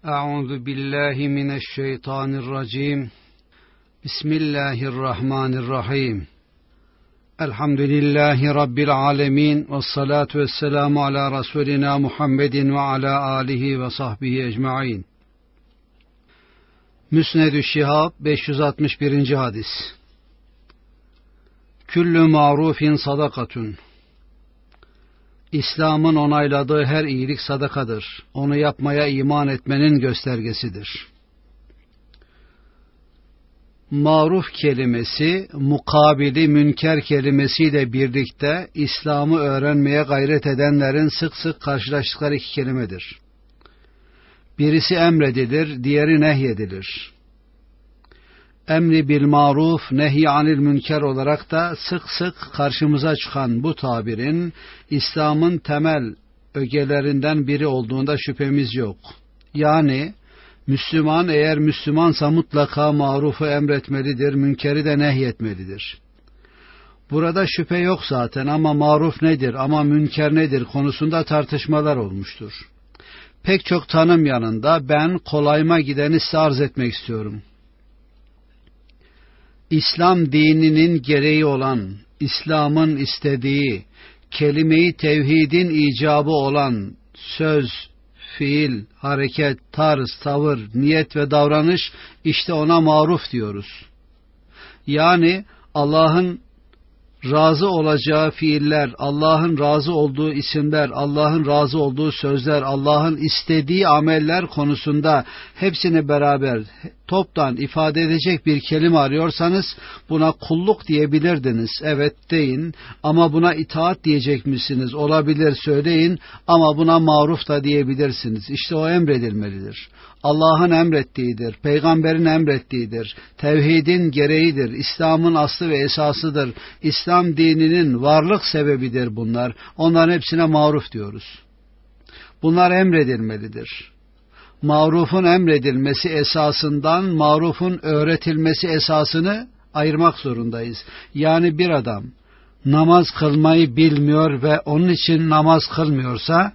Euzu billahi mineşşeytanirracim. Bismillahirrahmanirrahim. Elhamdülillahi Rabbil alemin. Vessalatu vesselamu ala Resulina Muhammedin ve ala alihi ve sahbihi ecmain. Müsned-ü Şihab 561. hadis. Küllü ma'rufin sadakatun. İslam'ın onayladığı her iyilik sadakadır. Onu yapmaya iman etmenin göstergesidir. Maruf kelimesi, mukabili münker kelimesiyle birlikte İslam'ı öğrenmeye gayret edenlerin sık sık karşılaştıkları iki kelimedir. Birisi emredilir, diğeri nehyedilir. Emri bil maruf, nehy anil münker olarak da sık sık karşımıza çıkan bu tabirin İslam'ın temel ögelerinden biri olduğunda şüphemiz yok. Yani Müslüman eğer Müslümansa mutlaka marufu emretmelidir, münkeri de nehyetmelidir. Burada şüphe yok zaten ama maruf nedir, ama münker nedir konusunda tartışmalar olmuştur. Pek çok tanım yanında ben kolayıma gideni size arz etmek istiyorum. İslam dininin gereği olan, İslam'ın istediği, kelime-i tevhidin icabı olan söz, fiil, hareket, tarz, tavır, niyet ve davranış, işte ona maruf diyoruz. Yani Allah'ın razı olacağı fiiller, Allah'ın razı olduğu isimler, Allah'ın razı olduğu sözler, Allah'ın istediği ameller konusunda hepsini beraber toptan ifade edecek bir kelime arıyorsanız buna kulluk diyebilirdiniz. Evet deyin, ama buna itaat diyecek misiniz? Olabilir, söyleyin, ama buna maruf da diyebilirsiniz. İşte o emredilmelidir. Allah'ın emrettiğidir, peygamberin emrettiğidir, tevhidin gereğidir, İslam'ın aslı ve esasıdır, İslam dininin varlık sebebidir bunlar. Onların hepsine maruf diyoruz. Bunlar emredilmelidir. Marufun emredilmesi esasından marufun öğretilmesi esasını ayırmak zorundayız. Yani bir adam namaz kılmayı bilmiyor ve onun için namaz kılmıyorsa,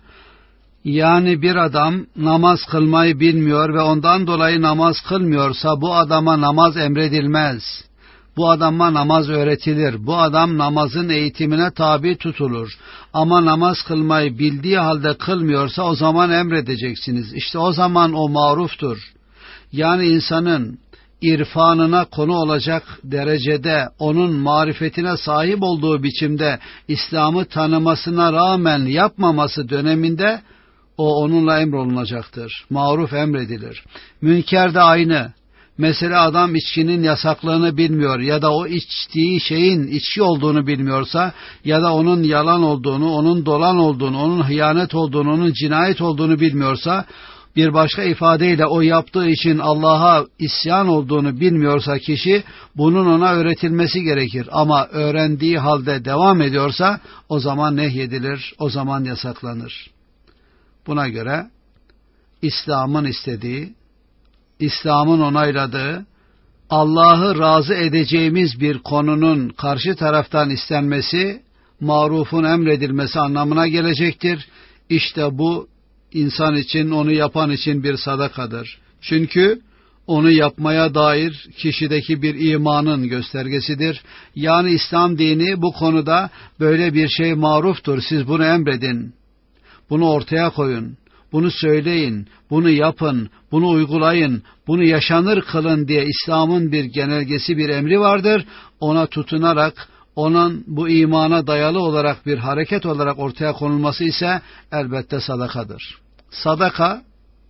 yani bir adam namaz kılmayı bilmiyor ve ondan dolayı namaz kılmıyorsa bu adama namaz emredilmez. Bu adama namaz öğretilir. Bu adam namazın eğitimine tabi tutulur. Ama namaz kılmayı bildiği halde kılmıyorsa o zaman emredeceksiniz. İşte o zaman o maruftur. Yani insanın irfanına konu olacak derecede, onun marifetine sahip olduğu biçimde İslam'ı tanımasına rağmen yapmaması döneminde o onunla emrolunacaktır. Maruf emredilir. Münker de aynı. Mesela adam içkinin yasaklığını bilmiyor ya da o içtiği şeyin içki olduğunu bilmiyorsa ya da onun yalan olduğunu, onun dolan olduğunu, onun hıyanet olduğunu, onun cinayet olduğunu bilmiyorsa, bir başka ifadeyle o yaptığı için Allah'a isyan olduğunu bilmiyorsa kişi, bunun ona öğretilmesi gerekir. Ama öğrendiği halde devam ediyorsa o zaman nehyedilir, o zaman yasaklanır. Buna göre İslam'ın istediği, İslam'ın onayladığı, Allah'ı razı edeceğimiz bir konunun karşı taraftan istenmesi, marufun emredilmesi anlamına gelecektir. İşte bu insan için, onu yapan için bir sadakadır. Çünkü onu yapmaya dair kişideki bir imanın göstergesidir. Yani İslam dini bu konuda böyle bir şey maruftur. Siz bunu emredin, bunu ortaya koyun, bunu söyleyin, bunu yapın, bunu uygulayın, bunu yaşanır kılın diye İslam'ın bir genelgesi, bir emri vardır. Ona tutunarak, onun bu imana dayalı olarak bir hareket olarak ortaya konulması ise elbette sadakadır. Sadaka,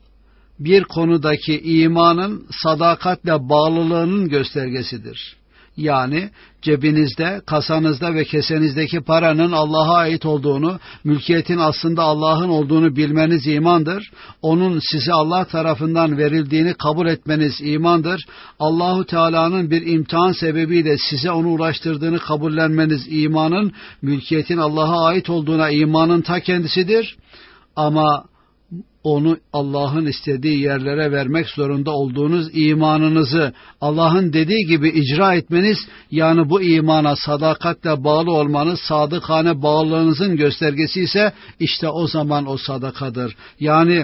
bir konudaki imanın sadakatle bağlılığının göstergesidir. Yani cebinizde, kasanızda ve kesenizdeki paranın Allah'a ait olduğunu, mülkiyetin aslında Allah'ın olduğunu bilmeniz imandır. Onun size Allah tarafından verildiğini kabul etmeniz imandır. Allahu Teala'nın bir imtihan sebebiyle size onu ulaştırdığını kabullenmeniz imanın, mülkiyetin Allah'a ait olduğuna imanın ta kendisidir. Ama onu Allah'ın istediği yerlere vermek zorunda olduğunuz imanınızı Allah'ın dediği gibi icra etmeniz, yani bu imana sadakatle bağlı olmanız, sadıkane bağlılığınızın göstergesi ise işte o zaman o sadakadır. Yani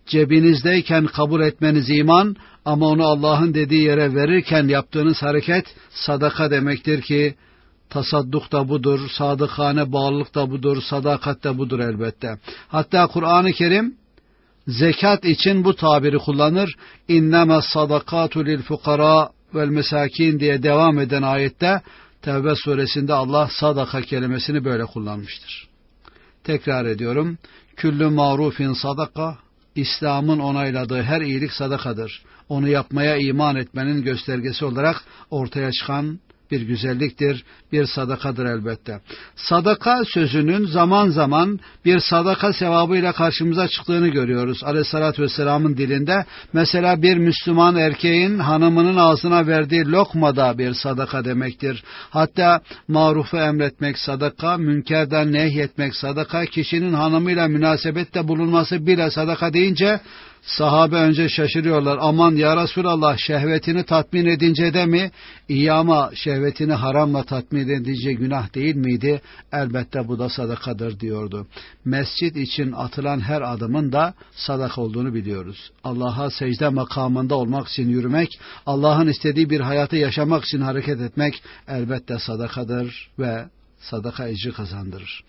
Cebinizdeyken kabul etmeniz iman, ama onu Allah'ın dediği yere verirken yaptığınız hareket sadaka demektir ki, tasadduk da budur, sadıkane bağlılık da budur, sadakat da budur elbette. Hatta Kur'an-ı Kerim zekat için bu tabiri kullanır. İnnemâ sadakâtu lil fukara vel mesâkin diye devam eden ayette, Tevbe suresinde Allah sadaka kelimesini böyle kullanmıştır. Tekrar ediyorum. Küllü marufin sadaka, İslam'ın onayladığı her iyilik sadakadır. Onu yapmaya iman etmenin göstergesi olarak ortaya çıkan bir güzelliktir, bir sadakadır elbette. Sadaka sözünün zaman zaman bir sadaka sevabıyla karşımıza çıktığını görüyoruz. Aleyhissalatü vesselamın dilinde mesela bir Müslüman erkeğin hanımının ağzına verdiği lokma da bir sadaka demektir. Hatta marufu emretmek sadaka, münkerden nehyetmek sadaka, kişinin hanımıyla münasebette bulunması bile sadaka deyince sahabe önce şaşırıyorlar. Aman ya Resulallah, şehvetini tatmin edince de mi? İyi ama şehvetini haramla tatmin edince günah değil miydi? Elbette bu da sadakadır diyordu. Mescid için atılan her adımın da sadaka olduğunu biliyoruz. Allah'a secde makamında olmak için yürümek, Allah'ın istediği bir hayatı yaşamak için hareket etmek elbette sadakadır ve sadaka ecri kazandırır.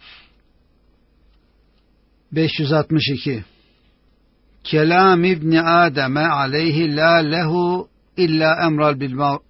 562 Kelam İbni Adem'e aleyhi la lehu illa emral bil ma'ruf.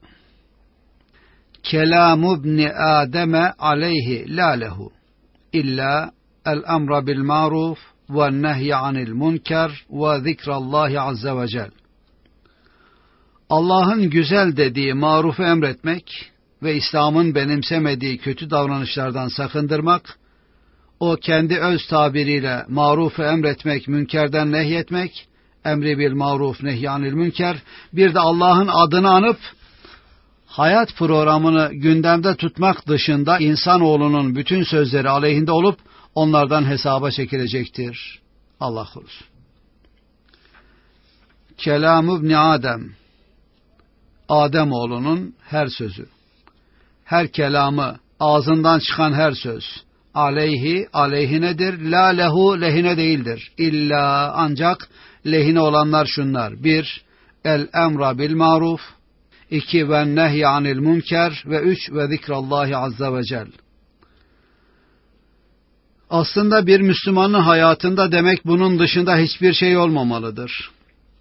Kelam İbni Adem'e aleyhi la lehu illa el emra bil ma'ruf ve nehye anil münker ve zikrallahi azze ve cel. Allah'ın güzel dediği marufu emretmek ve İslam'ın benimsemediği kötü davranışlardan sakındırmak, o kendi öz tabiriyle marufu emretmek, münkerden nehyetmek, emri bil maruf, nehyanil münker, bir de Allah'ın adını anıp hayat programını gündemde tutmak dışında insanoğlunun bütün sözleri aleyhinde olup onlardan hesaba çekilecektir. Allah korusun. Kelam İbni Adem, Ademoğlunun her sözü, her kelamı, ağzından çıkan her söz, aleyhi, aleyhinedir, la lehu, lehine değildir. İlla, ancak lehine olanlar şunlar: 1. El emra bil maruf, 2. Ve nehy anil münker, ve 3. Ve zikrallahi azze ve cel. Aslında bir Müslümanın hayatında demek bunun dışında hiçbir şey olmamalıdır.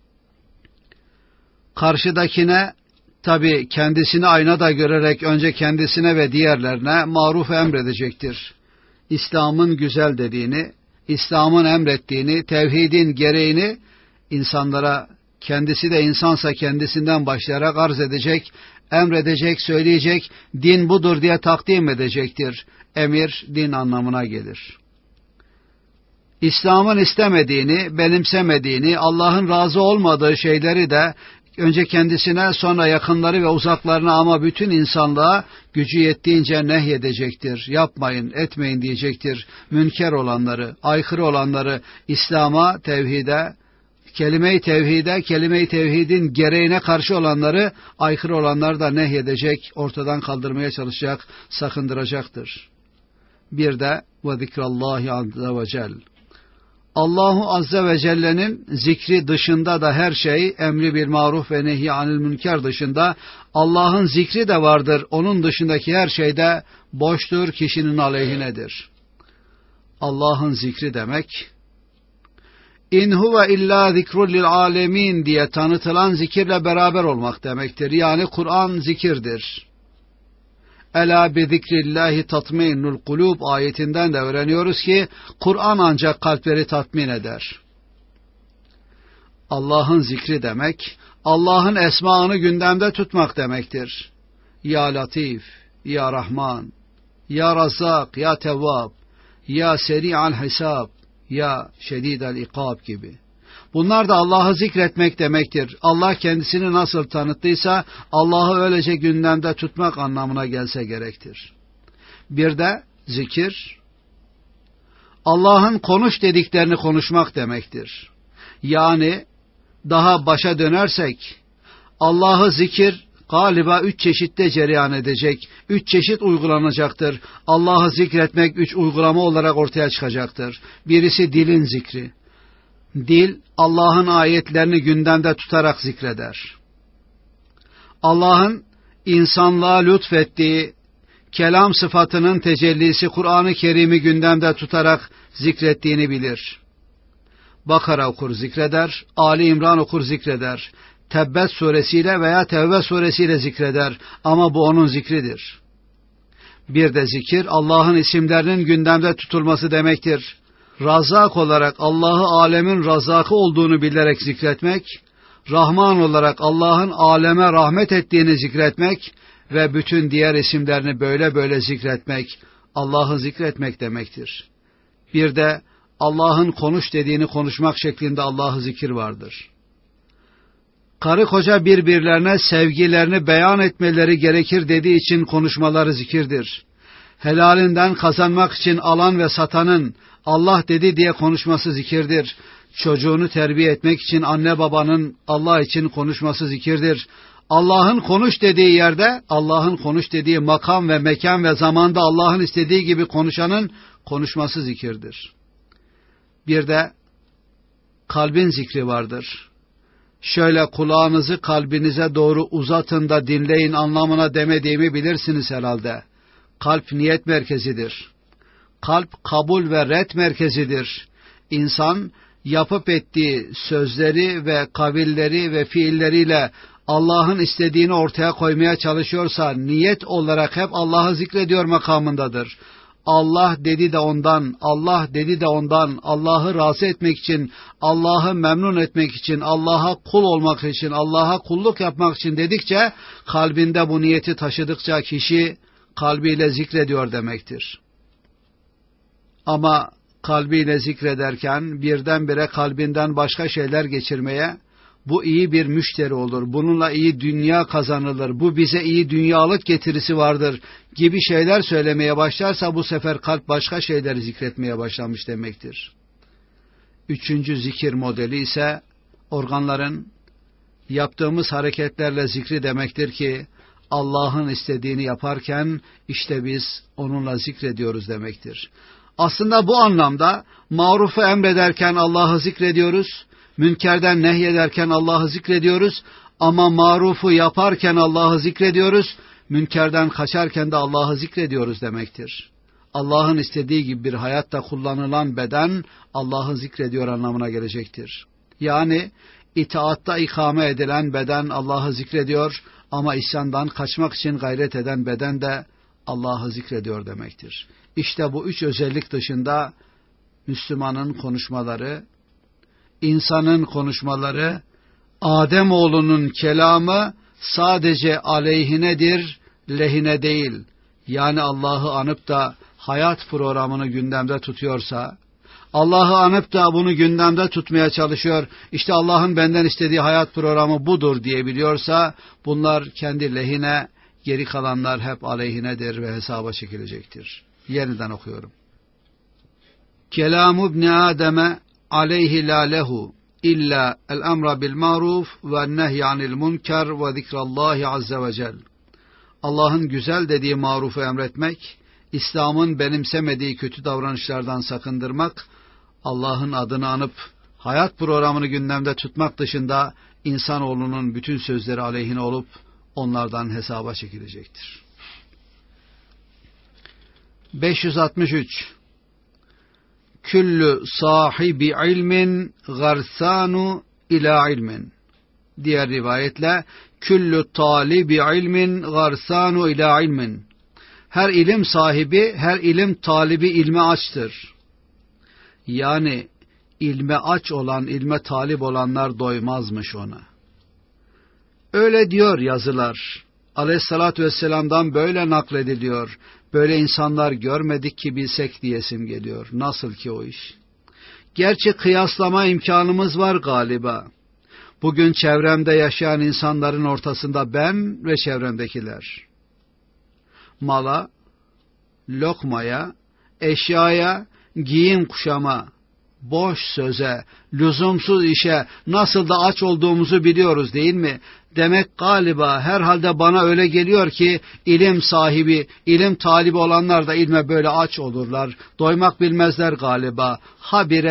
Karşıdakine, tabi kendisini aynada görerek önce kendisine ve diğerlerine maruf emredecektir. İslam'ın güzel dediğini, İslam'ın emrettiğini, tevhidin gereğini insanlara, kendisi de insansa kendisinden başlayarak arz edecek, emredecek, söyleyecek, din budur diye takdim edecektir. Emir, din anlamına gelir. İslam'ın istemediğini, benimsemediğini, Allah'ın razı olmadığı şeyleri de önce kendisine, sonra yakınları ve uzaklarına, ama bütün insanlığa gücü yettiğince nehyedecektir. Yapmayın, etmeyin diyecektir. Münker olanları, aykırı olanları, İslam'a, tevhide, kelime-i tevhide, kelime-i tevhidin gereğine karşı olanları, aykırı olanları da nehyedecek, ortadan kaldırmaya çalışacak, sakındıracaktır. Bir de ve zikrallahi azze ve cel. Allahu azze ve celle'nin zikri dışında da her şey, emri bil maruf ve nehy anil münker dışında Allah'ın zikri de vardır. Onun dışındaki her şey de boştur, kişinin aleyhinedir. Allah'ın zikri demek, İn huve illa zikrul lil alemin diye tanıtılan zikirle beraber olmak demektir. Yani Kur'an zikirdir. Ela bi zikrillahi tatminnul kulub ayetinden de öğreniyoruz ki Kur'an ancak kalpleri tatmin eder. Allah'ın zikri demek, Allah'ın esmaını gündemde tutmak demektir. Ya Latif, Ya Rahman, Ya Razzak, Ya Tevvab, Ya Seri'al Hisab, Ya Şedidel İkab gibi. Bunlar da Allah'ı zikretmek demektir. Allah kendisini nasıl tanıttıysa Allah'ı öylece gündemde tutmak anlamına gelse gerektir. Bir de zikir, Allah'ın konuş dediklerini konuşmak demektir. Yani daha başa dönersek, Allah'ı zikir galiba 3 çeşitte cereyan edecek, 3 çeşit uygulanacaktır. Allah'ı zikretmek 3 uygulama olarak ortaya çıkacaktır. Birisi dilin zikri. Dil Allah'ın ayetlerini gündemde tutarak zikreder. Allah'ın insanlığa lütfettiği kelam sıfatının tecellisi Kur'an-ı Kerim'i gündemde tutarak zikrettiğini bilir. Bakara okur zikreder, Ali İmran okur zikreder, Tebbet suresiyle veya Tevbe suresiyle zikreder ama bu onun zikridir. Bir de zikir Allah'ın isimlerinin gündemde tutulması demektir. Razak olarak Allah'ı alemin razakı olduğunu bilerek zikretmek, Rahman olarak Allah'ın aleme rahmet ettiğini zikretmek ve bütün diğer isimlerini böyle zikretmek, Allah'ı zikretmek demektir. Bir de Allah'ın konuş dediğini konuşmak şeklinde Allah'ı zikir vardır. Karı koca birbirlerine sevgilerini beyan etmeleri gerekir dediği için konuşmaları zikirdir. Helalinden kazanmak için alan ve satanın Allah dedi diye konuşması zikirdir. Çocuğunu terbiye etmek için anne babanın Allah için konuşması zikirdir. Allah'ın konuş dediği yerde, Allah'ın konuş dediği makam ve mekan ve zamanda Allah'ın istediği gibi konuşanın konuşması zikirdir. Bir de kalbin zikri vardır. Şöyle kulağınızı kalbinize doğru uzatın da dinleyin anlamına demediğimi bilirsiniz herhalde. Kalp niyet merkezidir. Kalp kabul ve ret merkezidir. İnsan yapıp ettiği sözleri ve kavilleri ve fiilleriyle Allah'ın istediğini ortaya koymaya çalışıyorsa niyet olarak hep Allah'ı zikrediyor makamındadır. Allah dedi de ondan, Allah dedi de ondan, Allah'ı razı etmek için, Allah'ı memnun etmek için, Allah'a kul olmak için, Allah'a kulluk yapmak için dedikçe, kalbinde bu niyeti taşıdıkça kişi kalbiyle zikrediyor demektir. Ama kalbiyle zikrederken birdenbire kalbinden başka şeyler geçirmeye, bu iyi bir müşteri olur, bununla iyi dünya kazanılır, bu bize iyi dünyalık getirisi vardır gibi şeyler söylemeye başlarsa bu sefer kalp başka şeyleri zikretmeye başlamış demektir. Üçüncü zikir modeli ise organların yaptığımız hareketlerle zikri demektir ki Allah'ın istediğini yaparken işte biz onunla zikrediyoruz demektir. Aslında bu anlamda marufu emrederken Allah'ı zikrediyoruz, münkerden nehyederken Allah'ı zikrediyoruz ama marufu yaparken Allah'ı zikrediyoruz, münkerden kaçarken de Allah'ı zikrediyoruz demektir. Allah'ın istediği gibi bir hayatta kullanılan beden Allah'ı zikrediyor anlamına gelecektir. Yani itaatta ikame edilen beden Allah'ı zikrediyor ama isyandan kaçmak için gayret eden beden de Allah'ı zikrediyor demektir. İşte bu üç özellik dışında Müslümanın konuşmaları, insanın konuşmaları, Ademoğlunun kelamı sadece aleyhinedir, lehine değil. Yani Allah'ı anıp da hayat programını gündemde tutuyorsa, Allah'ı anıp da bunu gündemde tutmaya çalışıyor, işte Allah'ın benden istediği hayat programı budur diyebiliyorsa, bunlar kendi lehine, geri kalanlar hep aleyhinedir ve hesaba çekilecektir. Yeniden okuyorum. Kelamu ibn Adem'e aleyhi la lehu illa el-emra bil maruf ve nehy anil munker ve zikrallahi azze ve cel. Allah'ın güzel dediği marufu emretmek, İslam'ın benimsemediği kötü davranışlardan sakındırmak, Allah'ın adını anıp hayat programını gündemde tutmak dışında insanoğlunun bütün sözleri aleyhine olup onlardan hesaba çekilecektir. 563 Küllü sahibi ilmin garsanu ila ilmin. Diğer rivayetle küllü talibi ilmin garsanu ila ilmin. Her ilim sahibi, her ilim talibi ilme açtır. Yani ilme aç olan, ilme talip olanlar doymazmış ona. Öyle diyor yazılar. Aleyhissalatü vesselam'dan böyle naklediliyor. Böyle insanlar görmedik ki bilsek diyesim geliyor. Nasıl ki o iş? Gerçi kıyaslama imkanımız var galiba. Bugün çevremde yaşayan insanların ortasında ben ve çevremdekiler. Mala, lokmaya, eşyaya, giyim kuşama, boş söze, lüzumsuz işe nasıl da aç olduğumuzu biliyoruz değil mi? Demek galiba herhalde bana öyle geliyor ki ilim sahibi, ilim talibi olanlar da ilme böyle aç olurlar. Doymak bilmezler galiba. Habire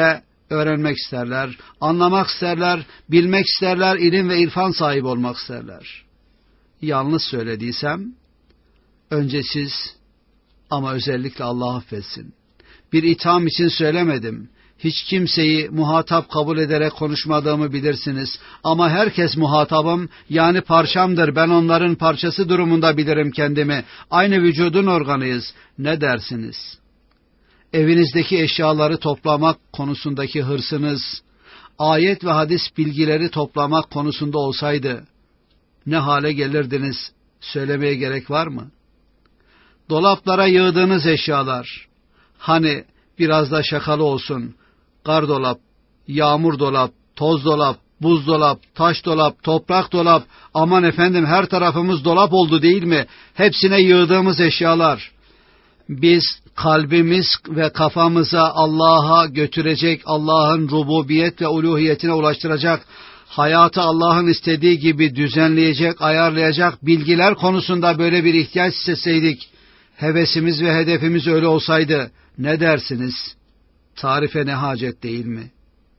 öğrenmek isterler, anlamak isterler, bilmek isterler, ilim ve irfan sahibi olmak isterler. Yanlış söylediysem, önce siz ama özellikle Allah affetsin. Bir itham için söylemedim. Hiç kimseyi muhatap kabul ederek konuşmadığımı bilirsiniz. Ama herkes muhatabım, yani parçamdır. Ben onların parçası durumunda bilirim kendimi. Aynı vücudun organıyız. Ne dersiniz? Evinizdeki eşyaları toplamak konusundaki hırsınız, ayet ve hadis bilgileri toplamak konusunda olsaydı, ne hale gelirdiniz söylemeye gerek var mı? Dolaplara yığdığınız eşyalar, hani biraz da şakalı olsun, gardolap, yağmur dolap, toz dolap, buzdolap, taş dolap, toprak dolap, aman efendim her tarafımız dolap oldu değil mi? Hepsine yığdığımız eşyalar. Biz kalbimiz ve kafamıza Allah'a götürecek, Allah'ın rububiyet ve uluhiyetine ulaştıracak, hayatı Allah'ın istediği gibi düzenleyecek, ayarlayacak bilgiler konusunda böyle bir ihtiyaç hissetseydik, hevesimiz ve hedefimiz öyle olsaydı, ne dersiniz? Tarife ne hacet değil mi?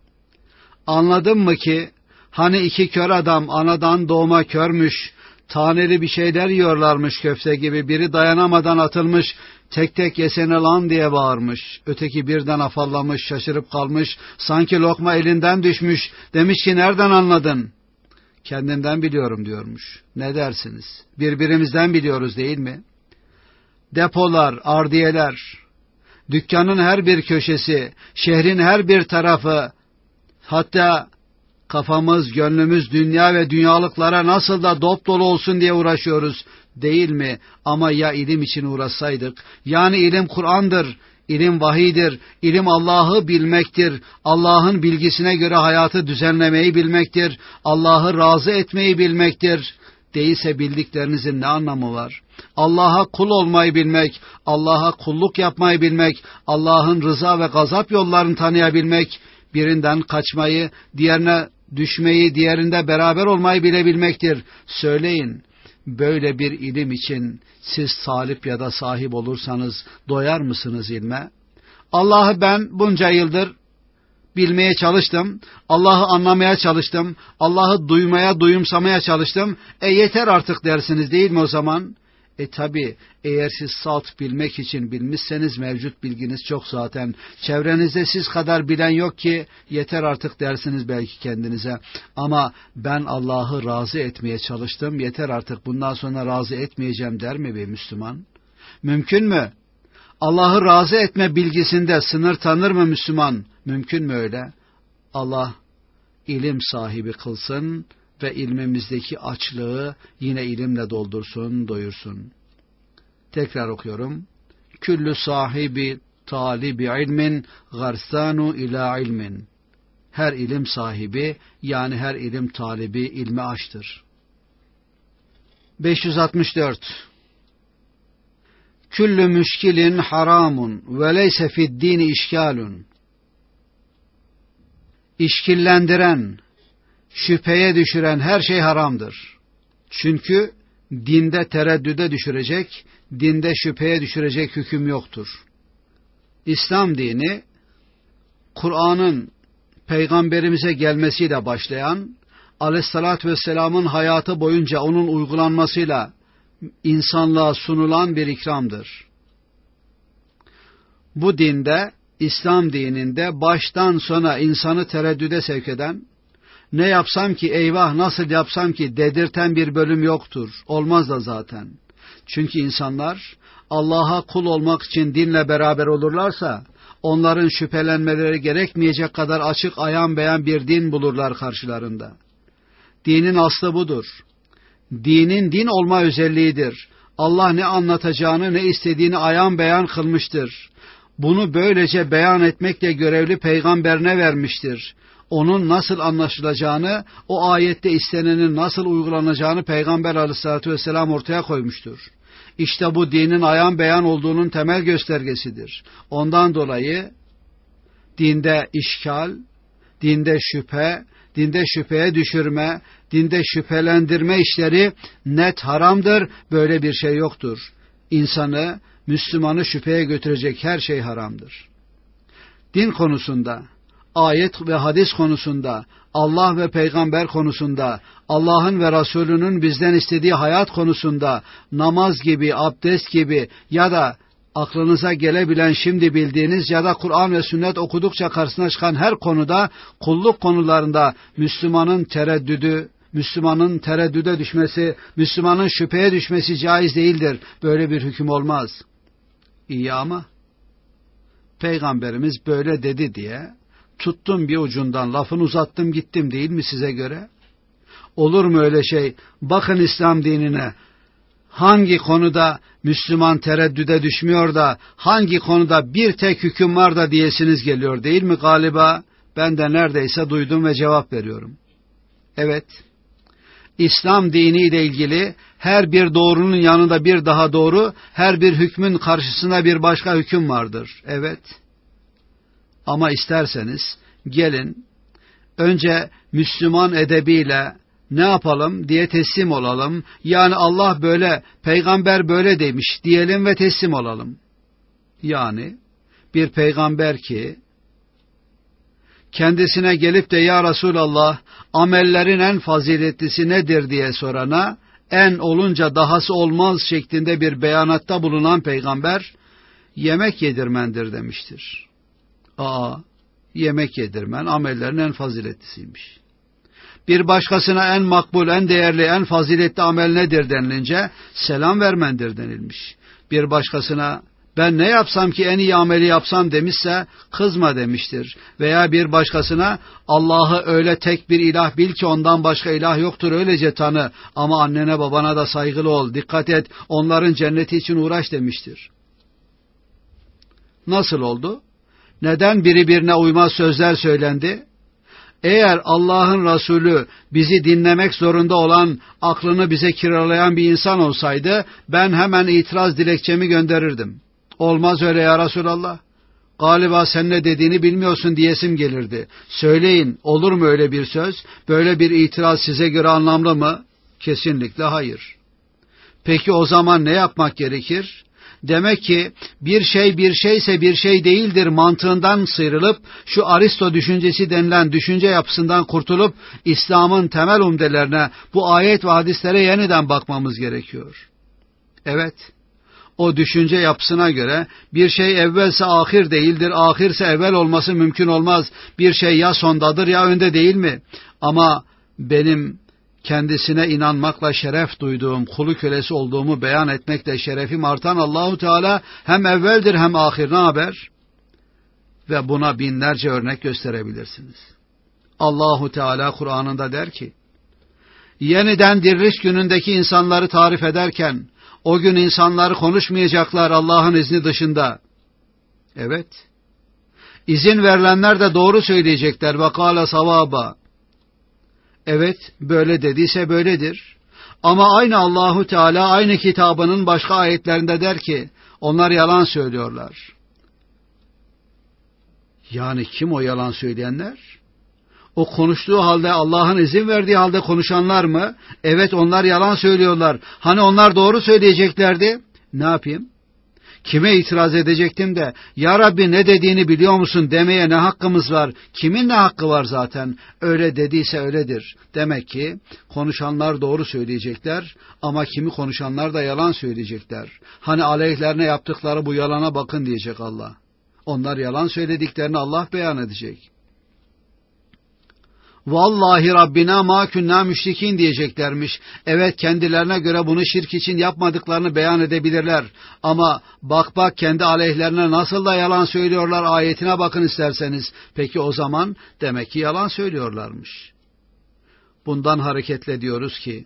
Anladın mı ki, hani iki kör adam anadan doğma körmüş, taneli bir şeyler yiyorlarmış köfte gibi, biri dayanamadan atılmış, tek tek yesene lan diye bağırmış. Öteki birden afallamış, şaşırıp kalmış, sanki lokma elinden düşmüş, demiş ki nereden anladın? Kendimden biliyorum diyormuş. Ne dersiniz? Birbirimizden biliyoruz değil mi? Depolar, ardiyeler, dükkanın her bir köşesi, şehrin her bir tarafı, hatta kafamız, gönlümüz dünya ve dünyalıklara nasıl da dop dolu olsun diye uğraşıyoruz değil mi? Ama ya ilim için uğraşsaydık? Yani ilim Kur'an'dır, ilim vahiydir, ilim Allah'ı bilmektir, Allah'ın bilgisine göre hayatı düzenlemeyi bilmektir, Allah'ı razı etmeyi bilmektir. Değilse bildiklerinizin ne anlamı var? Allah'a kul olmayı bilmek, Allah'a kulluk yapmayı bilmek, Allah'ın rıza ve gazap yollarını tanıyabilmek, birinden kaçmayı, diğerine düşmeyi, diğerinde beraber olmayı bilebilmektir. Söyleyin, böyle bir ilim için siz talip ya da sahip olursanız doyar mısınız ilme? Allah'ı ben bunca yıldır bilmeye çalıştım, Allah'ı anlamaya çalıştım, Allah'ı duymaya, duyumsamaya çalıştım. Yeter artık dersiniz değil mi o zaman? Tabi eğer siz salt bilmek için bilmişseniz mevcut bilginiz çok zaten. Çevrenizde siz kadar bilen yok ki yeter artık dersiniz belki kendinize. Ama ben Allah'ı razı etmeye çalıştım, yeter artık bundan sonra razı etmeyeceğim der mi bir Müslüman? Mümkün mü? Allah'ı razı etme bilgisinde sınır tanır mı Müslüman? Mümkün mü öyle? Allah ilim sahibi kılsın ve ilmimizdeki açlığı yine ilimle doldursun, doyursun. Tekrar okuyorum. Küllü sahibi talibi ilmin garsanu ila ilmin. Her ilim sahibi yani her ilim talibi ilme açtır. 564. Küllü müşkilin haramun ve leyse fid dini işkalun. İşkillendiren, şüpheye düşüren her şey haramdır. Çünkü dinde tereddüde düşürecek, dinde şüpheye düşürecek hüküm yoktur. İslam dini, Kur'an'ın Peygamberimize gelmesiyle başlayan, Aleyhisselatü Vesselam'ın hayatı boyunca onun uygulanmasıyla insanlığa sunulan bir ikramdır. Bu dinde, İslam dininde baştan sona insanı tereddüde sevk eden, ne yapsam ki eyvah nasıl yapsam ki dedirten bir bölüm yoktur. Olmaz da zaten. Çünkü insanlar Allah'a kul olmak için dinle beraber olurlarsa onların şüphelenmeleri gerekmeyecek kadar açık ayan beyan bir din bulurlar karşılarında. Dinin aslı budur. Dinin din olma özelliğidir. Allah ne anlatacağını ne istediğini ayan beyan kılmıştır. Bunu böylece beyan etmekle görevli peygamberine vermiştir. Onun nasıl anlaşılacağını, o ayette istenenin nasıl uygulanacağını Peygamber Aleyhisselatü Vesselam ortaya koymuştur. İşte bu dinin ayan beyan olduğunun temel göstergesidir. Ondan dolayı dinde işkal, dinde şüphe, dinde şüpheye düşürme, dinde şüphelendirme işleri net haramdır. Böyle bir şey yoktur. İnsanı, Müslümanı şüpheye götürecek her şey haramdır. Din konusunda ayet ve hadis konusunda, Allah ve peygamber konusunda, Allah'ın ve Resulünün bizden istediği hayat konusunda, namaz gibi, abdest gibi ya da aklınıza gelebilen şimdi bildiğiniz ya da Kur'an ve sünnet okudukça karşısına çıkan her konuda, kulluk konularında Müslümanın tereddüde düşmesi, Müslümanın şüpheye düşmesi caiz değildir. Böyle bir hüküm olmaz. İyi ama Peygamberimiz böyle dedi diye tuttum bir ucundan lafını uzattım gittim değil mi size göre? Olur mu öyle şey? Bakın İslam dinine. Hangi konuda Müslüman tereddüde düşmüyor da hangi konuda bir tek hüküm var da diyesiniz geliyor değil mi galiba? Ben de neredeyse duydum ve cevap veriyorum. Evet, İslam dini ile ilgili her bir doğrunun yanında bir daha doğru, her bir hükmün karşısında bir başka hüküm vardır. Evet, ama isterseniz gelin önce Müslüman edebiyle ne yapalım diye teslim olalım. Yani Allah böyle, peygamber böyle demiş diyelim ve teslim olalım. Yani bir peygamber ki kendisine gelip de ya Resulallah amellerin en faziletlisi nedir diye sorana en olunca dahası olmaz şeklinde bir beyanatta bulunan peygamber yemek yedirmendir demiştir. Yemek yedirmen amellerin en faziletlisiymiş. Bir başkasına en makbul, en değerli, en faziletli amel nedir denilince selam vermendir denilmiş. Bir başkasına ben ne yapsam ki en iyi ameli yapsam demişse kızma demiştir. Veya bir başkasına Allah'ı öyle tek bir ilah bil ki ondan başka ilah yoktur öylece tanı ama annene babana da saygılı ol, dikkat et, onların cenneti için uğraş demiştir. Nasıl oldu? Neden birbirine uymaz sözler söylendi? Eğer Allah'ın Resulü bizi dinlemek zorunda olan, aklını bize kiralayan bir insan olsaydı ben hemen itiraz dilekçemi gönderirdim. Olmaz öyle ya Resulallah. Galiba sen ne dediğini bilmiyorsun diyesim gelirdi. Söyleyin, olur mu öyle bir söz? Böyle bir itiraz size göre anlamlı mı? Kesinlikle hayır. Peki o zaman ne yapmak gerekir? Demek ki bir şey bir şeyse bir şey değildir mantığından sıyrılıp şu Aristo düşüncesi denilen düşünce yapısından kurtulup İslam'ın temel umdelerine, bu ayet ve hadislere yeniden bakmamız gerekiyor. Evet, o düşünce yapısına göre bir şey evvelse ahir değildir, ahirse evvel olması mümkün olmaz. Bir şey ya sondadır ya önde değil mi? Ama benim kendisine inanmakla şeref duyduğum, kulu kölesi olduğumu beyan etmekle şerefim artan Allahu Teala hem evveldir hem ahir, ne haber? Ve buna binlerce örnek gösterebilirsiniz. Allahu Teala Kur'an'ında der ki, yeniden diriliş günündeki insanları tarif ederken, o gün insanları konuşmayacaklar Allah'ın izni dışında. Evet, izin verilenler de doğru söyleyecekler. Vakala savaba. Evet, böyle dediyse böyledir. Ama aynı Allahu Teala aynı kitabının başka ayetlerinde der ki, onlar yalan söylüyorlar. Yani kim o yalan söyleyenler? O konuştuğu halde, Allah'ın izin verdiği halde konuşanlar mı? Evet, onlar yalan söylüyorlar. Hani onlar doğru söyleyeceklerdi? Ne yapayım? Kime itiraz edecektim de, ya Rabbi ne dediğini biliyor musun demeye ne hakkımız var? Kimin ne hakkı var zaten? Öyle dediyse öyledir. Demek ki konuşanlar doğru söyleyecekler ama kimi konuşanlar da yalan söyleyecekler. Hani aleyhlerine yaptıkları bu yalana bakın diyecek Allah. Onlar yalan söylediklerini Allah beyan edecek. Vallahi Rabbina ma kunna müşrikin diyeceklermiş. Evet, kendilerine göre bunu şirk için yapmadıklarını beyan edebilirler. Ama bak kendi aleyhlerine nasıl da yalan söylüyorlar, ayetine bakın isterseniz. Peki o zaman demek ki yalan söylüyorlarmış. Bundan hareketle diyoruz ki,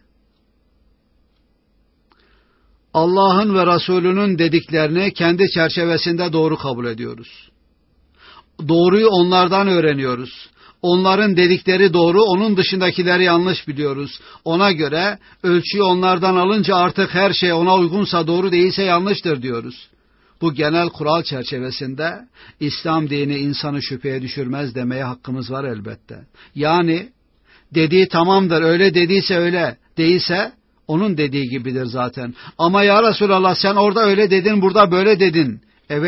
Allah'ın ve Resulünün dediklerini kendi çerçevesinde doğru kabul ediyoruz. Doğruyu onlardan öğreniyoruz. Onların dedikleri doğru, onun dışındakileri yanlış biliyoruz. Ona göre ölçüyü onlardan alınca artık her şey ona uygunsa doğru, değilse yanlıştır diyoruz. Bu genel kural çerçevesinde İslam dini insanı şüpheye düşürmez demeye hakkımız var elbette. Yani dediği tamamdır, öyle dediyse öyle, değilse onun dediği gibidir zaten. Ama ya Resulallah sen orada öyle dedin, burada böyle dedin. Evet,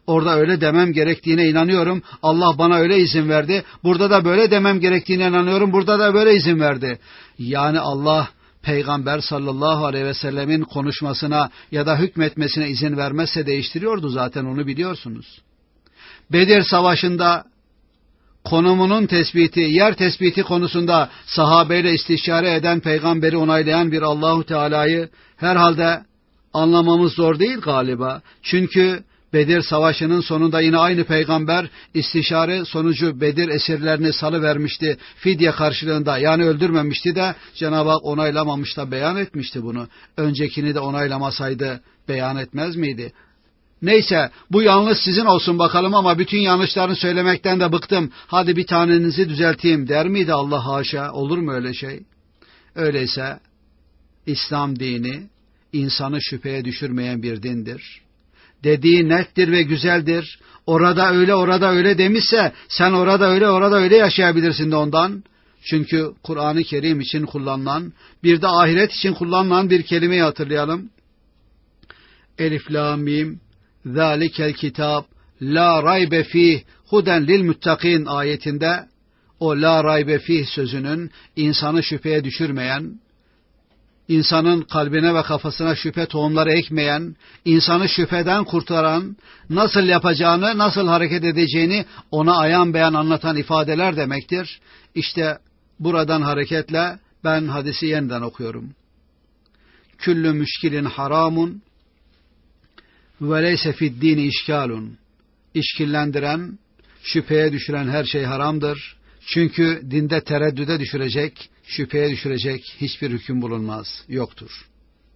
Orada öyle demem gerektiğine inanıyorum. Allah bana öyle izin verdi. Burada da böyle demem gerektiğine inanıyorum. Burada da böyle izin verdi. Yani Allah Peygamber sallallahu aleyhi ve sellemin konuşmasına ya da hükmetmesine izin vermezse değiştiriyordu zaten, onu biliyorsunuz. Bedir Savaşı'nda konumunun tespiti, yer tespiti konusunda sahabeyle istişare eden, peygamberi onaylayan bir Allahu Teala'yı herhalde anlamamız zor değil galiba. Çünkü Bedir Savaşı'nın sonunda yine aynı peygamber istişare sonucu Bedir esirlerini salıvermişti fidye karşılığında, yani öldürmemişti de Cenab-ı Hak onaylamamış da beyan etmişti bunu. Öncekini de onaylamasaydı beyan etmez miydi? Neyse, bu yanlış sizin olsun bakalım ama bütün yanlışlarını söylemekten de bıktım. Hadi bir tanenizi düzelteyim der miydi Allah, haşa? Olur mu öyle şey? Öyleyse İslam dini insanı şüpheye düşürmeyen bir dindir. Dediği nettir ve güzeldir. Orada öyle, orada öyle demişse sen orada öyle, orada öyle yaşayabilirsin de ondan. Çünkü Kur'an-ı Kerim için kullanılan, bir de ahiret için kullanılan bir kelimeyi hatırlayalım. Elif lam mim zalikel kitap la raybe fih huden lil muttakin ayetinde o la raybe fih sözünün insanı şüpheye düşürmeyen, insanın kalbine ve kafasına şüphe tohumları ekmeyen, insanı şüpheden kurtaran, nasıl yapacağını, nasıl hareket edeceğini ona ayan beyan anlatan ifadeler demektir. İşte buradan hareketle ben hadisi yeniden okuyorum. Küllü müşkilin haramun ve leyse fid dini işkalun. İşkillendiren, şüpheye düşüren her şey haramdır. Çünkü dinde tereddüde düşürecek, şüpheye düşürecek hiçbir hüküm bulunmaz, yoktur.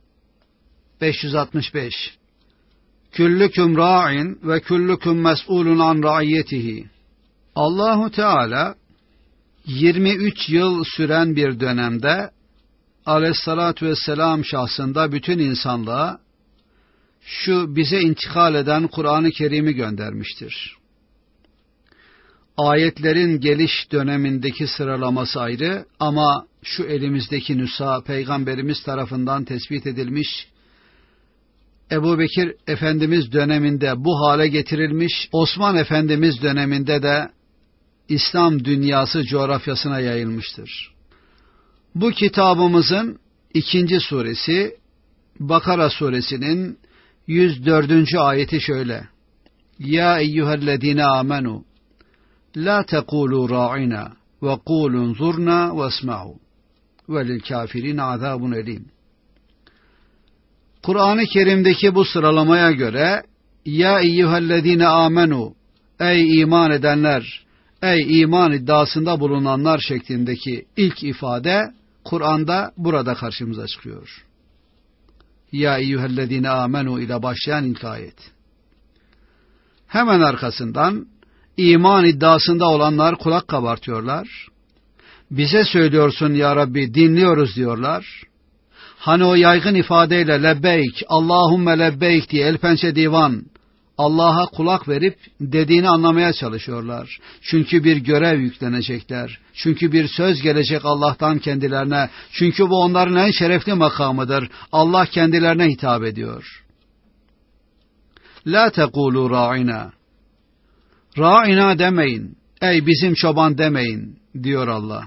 565. Küllüküm ra'in ve küllüküm mes'ulun an ra'iyetihi. Allahu Teala 23 yıl süren bir dönemde aleyhissalatu vesselam şahsında bütün insanlığa şu bize intikal eden Kur'an-ı Kerim'i göndermiştir. Ayetlerin geliş dönemindeki sıralaması ayrı ama şu elimizdeki nüsha Peygamberimiz tarafından tespit edilmiş, Ebu Bekir Efendimiz döneminde bu hale getirilmiş, Osman Efendimiz döneminde de İslam dünyası coğrafyasına yayılmıştır. Bu kitabımızın 2. suresi Bakara suresinin 104. ayeti şöyle: Ya eyyühellezine amenu la tekulu ra'ina ve kulun zurna ve esma'u ve lil kafirin azabun elim. Kur'an-ı Kerim'deki bu sıralamaya göre ya eyyühellezine amenu, ey iman edenler, ey iman iddiasında bulunanlar şeklindeki ilk ifade Kur'an'da burada karşımıza çıkıyor. Ya eyyühellezine amenu ile başlayan ilk ayet. Hemen arkasından iman iddiasında olanlar kulak kabartıyorlar. Bize söylüyorsun ya Rabbi, dinliyoruz diyorlar. Hani o yaygın ifadeyle lebbeyk, Allahümme lebbeyk diye el pençe divan, Allah'a kulak verip dediğini anlamaya çalışıyorlar. Çünkü bir görev yüklenecekler. Çünkü bir söz gelecek Allah'tan kendilerine. Çünkü bu onların en şerefli makamıdır. Allah kendilerine hitap ediyor. La tekulu ra'ina. Ra'ina demeyin. Ey bizim çoban demeyin diyor Allah.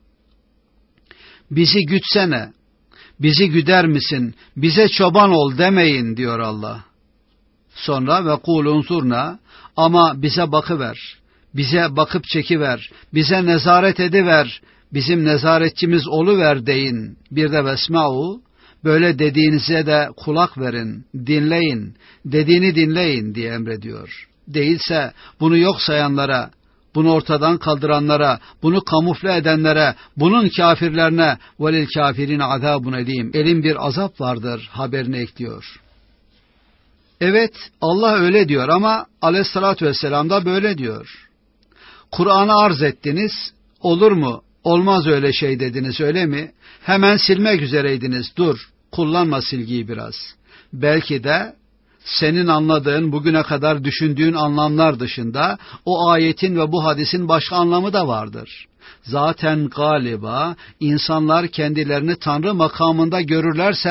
Bizi gütsene. Bizi güder misin? Bize çoban ol demeyin diyor Allah. Sonra ve kulun zurna, ama bize bakıver, bize bakıp çekiver, bize nezaret ediver, bizim nezaretçimiz oluver deyin. Bir de vesma'u, böyle dediğinize de kulak verin, dinleyin, dediğini dinleyin diye emrediyor. Değilse bunu yok sayanlara, bunu ortadan kaldıranlara, bunu kamufle edenlere, bunun kafirlerine velil kafirine azabun elim, elin bir azap vardır haberini ekliyor. Evet, Allah öyle diyor ama aleyhissalatü vesselam da böyle diyor. Kur'an'ı arz ettiniz, olur mu, olmaz öyle şey dediniz, öyle mi? Hemen silmek üzereydiniz, dur, kullanma silgiyi biraz. Belki de senin anladığın, bugüne kadar düşündüğün anlamlar dışında o ayetin ve bu hadisin başka anlamı da vardır. Zaten galiba insanlar kendilerini Tanrı makamında görürlerse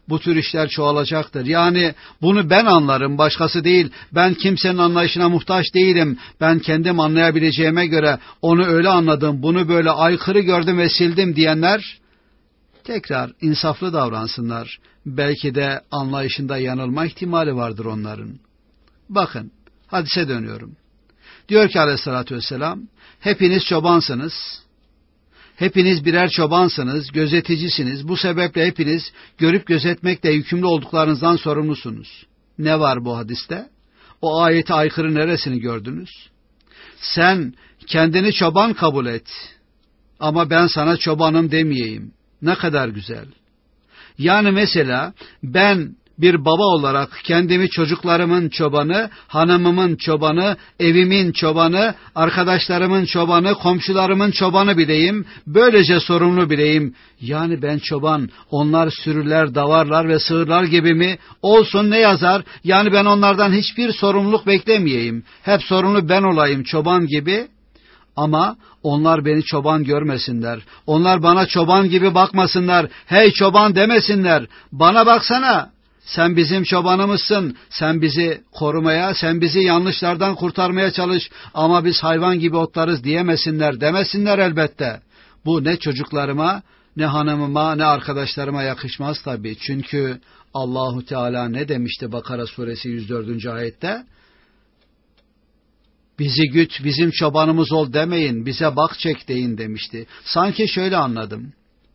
bu tür işler çoğalacaktır. Yani bunu ben anlarım, başkası değil. Ben kimsenin anlayışına muhtaç değilim. Ben kendim anlayabileceğime göre onu öyle anladım, bunu böyle aykırı gördüm ve sildim diyenler tekrar insaflı davransınlar. Belki de anlayışında yanılma ihtimali vardır onların. Bakın, hadise dönüyorum. Diyor ki aleyhissalatü vesselam, hepiniz çobansınız. Hepiniz birer çobansınız, gözeticisiniz. Bu sebeple hepiniz görüp gözetmekle yükümlü olduklarınızdan sorumlusunuz. Ne var bu hadiste? O ayete aykırı neresini gördünüz? Sen kendini çoban kabul et. Ama ben sana çobanım demeyeyim. Ne kadar güzel. Yani mesela ben bir baba olarak kendimi çocuklarımın çobanı, hanımımın çobanı, evimin çobanı, arkadaşlarımın çobanı, komşularımın çobanı bileyim, böylece sorumlu bileyim. Yani ben çoban, onlar sürüler, davarlar ve sığırlar gibi mi? Olsun, ne yazar? Yani ben onlardan hiçbir sorumluluk beklemeyeyim. Hep sorumlu ben olayım çoban gibi. Ama onlar beni çoban görmesinler. Onlar bana çoban gibi bakmasınlar. Hey çoban demesinler. Bana baksana. Sen bizim çobanımızsın. Sen bizi korumaya, sen bizi yanlışlardan kurtarmaya çalış. Ama biz hayvan gibi otlarız diyemesinler. Demesinler elbette. Bu ne çocuklarıma, ne hanımıma, ne arkadaşlarıma yakışmaz tabii. Çünkü Allahu Teala ne demişti Bakara suresi 104. ayette? Bizi güt, bizim çobanımız ol demeyin, bize bak çek deyin demişti. Sanki şöyle anladım.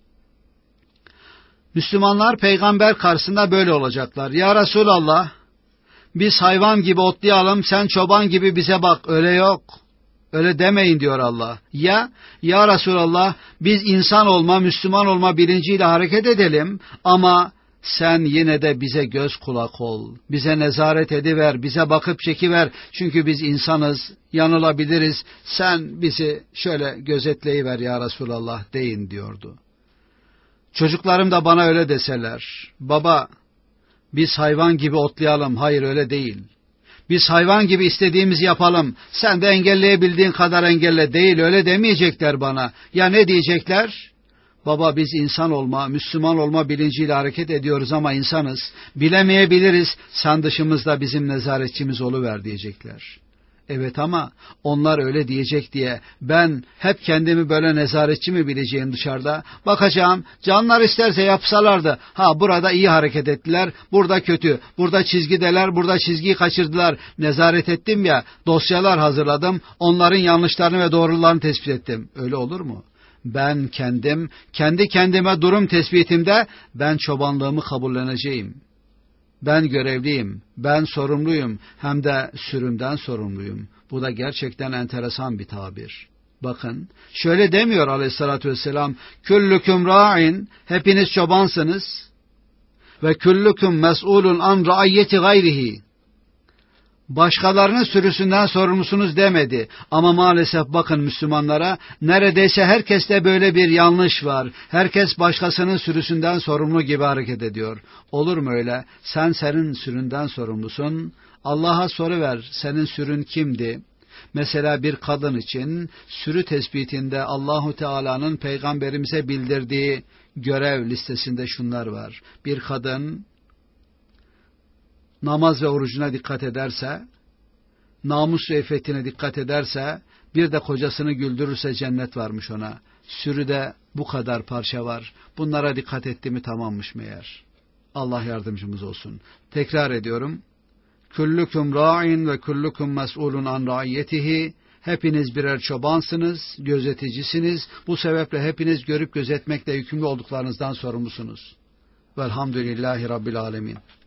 Müslümanlar peygamber karşısında böyle olacaklar. Ya Resulallah, biz hayvan gibi otlayalım, sen çoban gibi bize bak. Öyle yok. Öyle demeyin diyor Allah. Ya Resulallah, biz insan olma, Müslüman olma bilinciyle hareket edelim ama sen yine de bize göz kulak ol. Bize nezaret ediver, bize bakıp çekiver. Çünkü biz insanız, yanılabiliriz. Sen bizi şöyle gözetleyiver ya Resulallah deyin diyordu. Çocuklarım da bana öyle deseler. Baba, biz hayvan gibi otlayalım. Hayır, öyle değil. Biz hayvan gibi istediğimizi yapalım. Sen de engelleyebildiğin kadar engelle. Değil, öyle demeyecekler bana. Ya ne diyecekler? Baba, biz insan olma, Müslüman olma bilinciyle hareket ediyoruz ama insanız. Bilemeyebiliriz. Sen dışımızda bizim nezaretçimiz oluver diyecekler. Evet ama onlar öyle diyecek diye ben hep kendimi böyle nezaretçi mi bileceğim dışarıda? Bakacağım, canlar isterse yapsalardı. Ha, burada iyi hareket ettiler, burada kötü. Burada çizgideler, burada çizgiyi kaçırdılar. Nezaret ettim ya, dosyalar hazırladım. Onların yanlışlarını ve doğrularını tespit ettim. Öyle olur mu? Ben kendi kendime durum tespitimde ben çobanlığımı kabulleneceğim. Ben görevliyim, ben sorumluyum, hem de sürümden sorumluyum. Bu da gerçekten enteresan bir tabir. Bakın, şöyle demiyor aleyhissalatü vesselam, küllüküm ra'in, hepiniz çobansınız ve küllüküm mes'ulun an ra'iyeti gayrihi. Başkalarının sürüsünden sorumlusunuz demedi. Ama maalesef bakın Müslümanlara, neredeyse herkeste böyle bir yanlış var. Herkes başkasının sürüsünden sorumlu gibi hareket ediyor. Olur mu öyle? Sen senin süründen sorumlusun. Allah'a soruver, senin sürün kimdi? Mesela bir kadın için sürü tespitinde Allahu Teala'nın peygamberimize bildirdiği görev listesinde şunlar var. Bir kadın namaz ve orucuna dikkat ederse, namus ve iffetine dikkat ederse, bir de kocasını güldürürse cennet varmış ona. Sürüde bu kadar parça var. Bunlara dikkat etti mi tamammış meğer. Allah yardımcımız olsun. Tekrar ediyorum. Kullukum ra'in ve kullukum mes'ulun an ra'iyetihi. Hepiniz birer çobansınız, gözeticisiniz. Bu sebeple hepiniz görüp gözetmekle yükümlü olduklarınızdan sorumlusunuz. Velhamdülillahi Rabbil alemin.